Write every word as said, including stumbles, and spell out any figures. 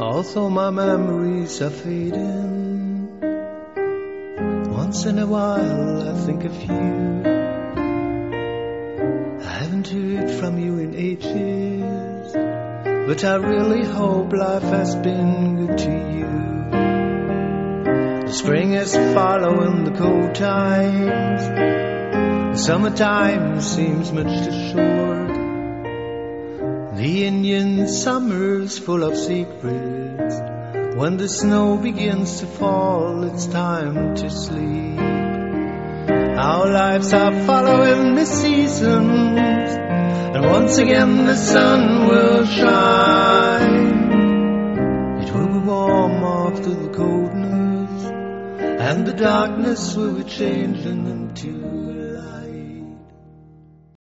Although my memories are fading, once in a while I think of you. I haven't heard from you in ages, but I really hope life has been good to you. The spring is following the cold times, the summertime seems much too short. The Indian summer's full of secrets. When the snow begins to fall, it's time to sleep. Our lives are following the seasons, and once again the sun will shine. It will be warm after the coldness, and the darkness will be changing into light.